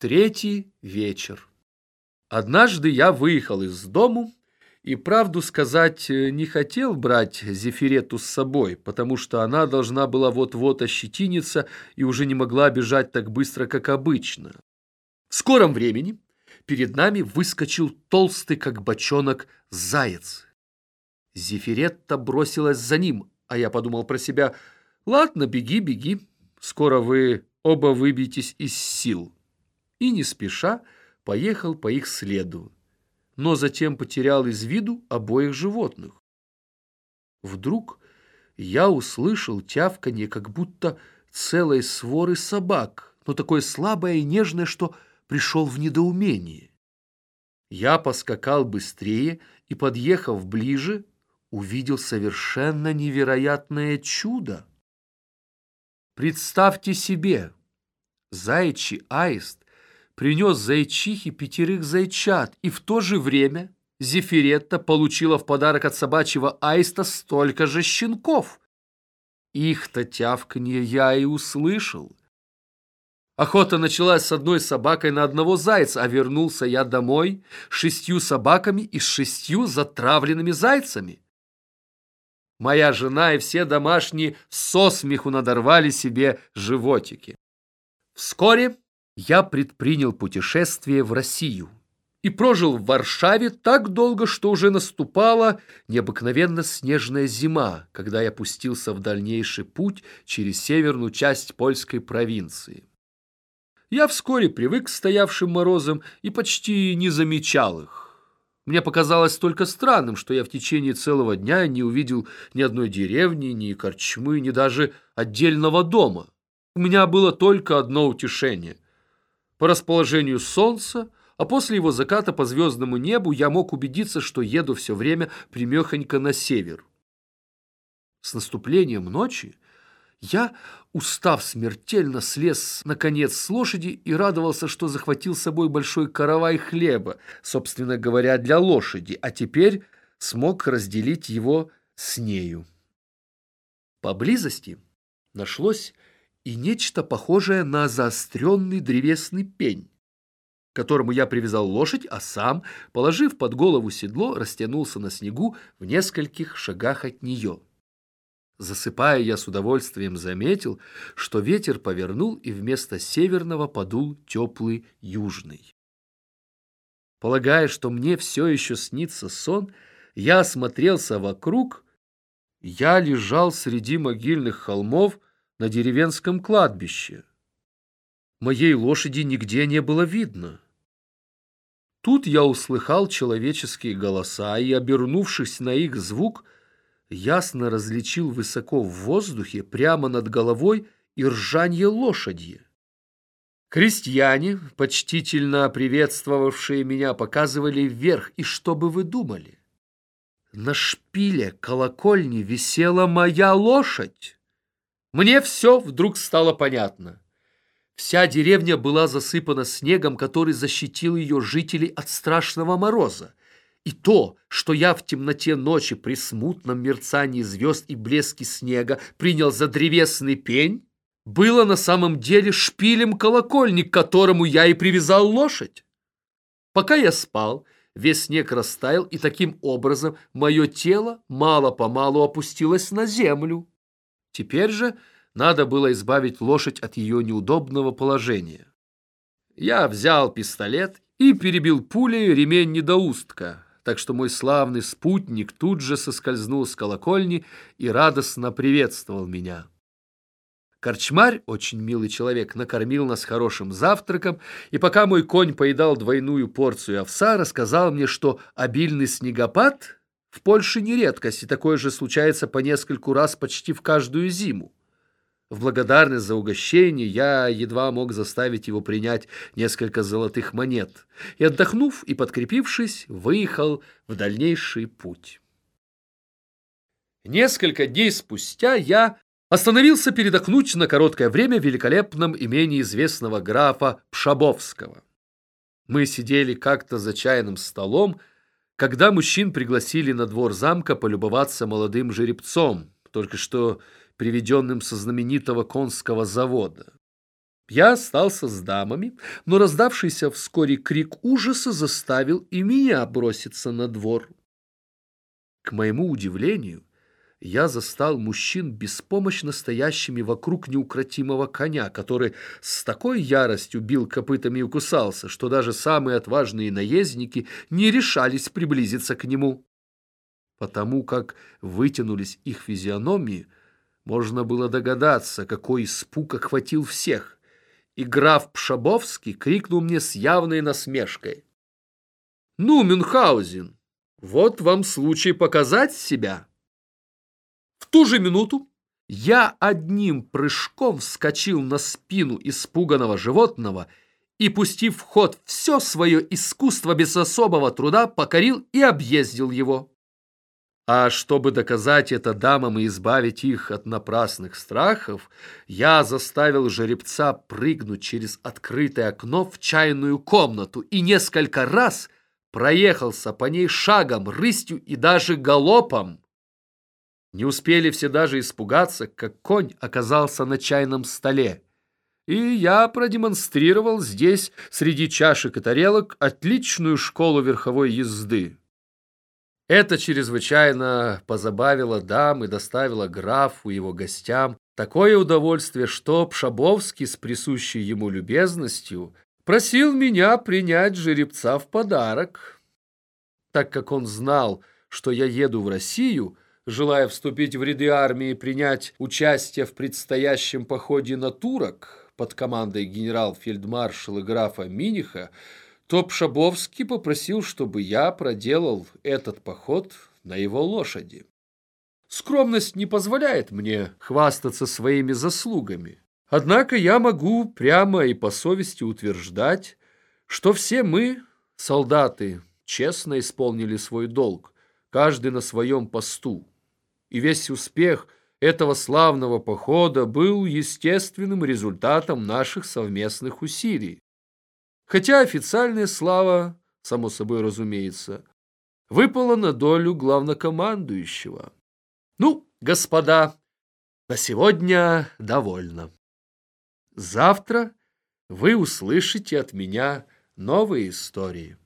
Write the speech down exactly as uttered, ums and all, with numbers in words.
Третий вечер. Однажды я выехал из дому и, правду сказать, не хотел брать Зефирету с собой, потому что она должна была вот-вот ощетиниться и уже не могла бежать так быстро, как обычно. В скором времени перед нами выскочил толстый, как бочонок, заяц. Зефиретта бросилась за ним, а я подумал про себя: ладно, беги, беги, скоро вы оба выбьетесь из сил. И не спеша поехал по их следу, но затем потерял из виду обоих животных. Вдруг я услышал тявканье, как будто целой своры собак, но такое слабое и нежное, что пришел в недоумение. Я поскакал быстрее и, подъехав ближе, увидел совершенно невероятное чудо. Представьте себе, заячий аист принес зайчихе пятерых зайчат, и в то же время Зефиретта получила в подарок от собачьего аиста столько же щенков. Их-то тявканье я и услышал. Охота началась с одной собакой на одного зайца, а вернулся я домой с шестью собаками и с шестью затравленными зайцами. Моя жена и все домашние со смеху надорвали себе животики. Вскоре я предпринял путешествие в Россию и прожил в Варшаве так долго, что уже наступала необыкновенно снежная зима, когда я пустился в дальнейший путь через северную часть польской провинции. Я вскоре привык к стоявшим морозам и почти не замечал их. Мне показалось только странным, что я в течение целого дня не увидел ни одной деревни, ни корчмы, ни даже отдельного дома. У меня было только одно утешение. По расположению солнца, а после его заката по звездному небу я мог убедиться, что еду все время прямехонько на север. С наступлением ночи я, устав смертельно, слез наконец с лошади и радовался, что захватил с собой большой каравай хлеба, собственно говоря, для лошади, а теперь смог разделить его с нею. Поблизости нашлось и нечто похожее на заостренный древесный пень, к которому я привязал лошадь, а сам, положив под голову седло, растянулся на снегу в нескольких шагах от нее. Засыпая, я с удовольствием заметил, что ветер повернул, и вместо северного подул теплый южный. Полагая, что мне все еще снится сон, я осмотрелся вокруг. Я лежал среди могильных холмов на деревенском кладбище. Моей лошади нигде не было видно. Тут я услыхал человеческие голоса и, обернувшись на их звук, ясно различил высоко в воздухе, прямо над головой, и ржанье лошади. Крестьяне, почтительно приветствовавшие меня, показывали вверх, и что бы вы думали? На шпиле колокольни висела моя лошадь. Мне все вдруг стало понятно. Вся деревня была засыпана снегом, который защитил ее жителей от страшного мороза. И то, что я в темноте ночи при смутном мерцании звезд и блеске снега принял за древесный пень, было на самом деле шпилем колокольни, к которому я и привязал лошадь. Пока я спал, весь снег растаял, и таким образом мое тело мало-помалу опустилось на землю. Теперь же надо было избавить лошадь от ее неудобного положения. Я взял пистолет и перебил пулей ремень недоустка, так что мой славный спутник тут же соскользнул с колокольни и радостно приветствовал меня. Корчмарь, очень милый человек, накормил нас хорошим завтраком, и пока мой конь поедал двойную порцию овса, рассказал мне, что обильный снегопад в Польше не редкость, и такое же случается по нескольку раз почти в каждую зиму. В благодарность за угощение я едва мог заставить его принять несколько золотых монет, и, отдохнув и подкрепившись, выехал в дальнейший путь. Несколько дней спустя я остановился передохнуть на короткое время в великолепном имении известного графа Пшабовского. Мы сидели как-то за чайным столом, когда мужчин пригласили на двор замка полюбоваться молодым жеребцом, только что приведенным со знаменитого конского завода. Я остался с дамами, но раздавшийся вскоре крик ужаса заставил и меня броситься на двор. К моему удивлению, я застал мужчин беспомощно стоящими вокруг неукротимого коня, который с такой яростью бил копытами и кусался, что даже самые отважные наездники не решались приблизиться к нему. Потому как вытянулись их физиономии, можно было догадаться, какой испуг охватил всех. И граф Пшабовский крикнул мне с явной насмешкой: «Ну, Мюнхгаузен, вот вам случай показать себя». В ту же минуту я одним прыжком вскочил на спину испуганного животного и, пустив в ход все свое искусство, без особого труда покорил и объездил его. А чтобы доказать это дамам и избавить их от напрасных страхов, я заставил жеребца прыгнуть через открытое окно в чайную комнату и несколько раз проехался по ней шагом, рысью и даже галопом. Не успели все даже испугаться, как конь оказался на чайном столе, и я продемонстрировал здесь, среди чашек и тарелок, отличную школу верховой езды. Это чрезвычайно позабавило дам и доставило графу и его гостям такое удовольствие, что Пшабовский с присущей ему любезностью просил меня принять жеребца в подарок. Так как он знал, что я еду в Россию, желая вступить в ряды армии и принять участие в предстоящем походе на турок под командой генерал-фельдмаршала графа Миниха, то Пшабовский попросил, чтобы я проделал этот поход на его лошади. Скромность не позволяет мне хвастаться своими заслугами. Однако я могу прямо и по совести утверждать, что все мы, солдаты, честно исполнили свой долг, каждый на своем посту. И весь успех этого славного похода был естественным результатом наших совместных усилий. Хотя официальная слава, само собой разумеется, выпала на долю главнокомандующего. Ну, господа, на сегодня довольно. Завтра вы услышите от меня новые истории.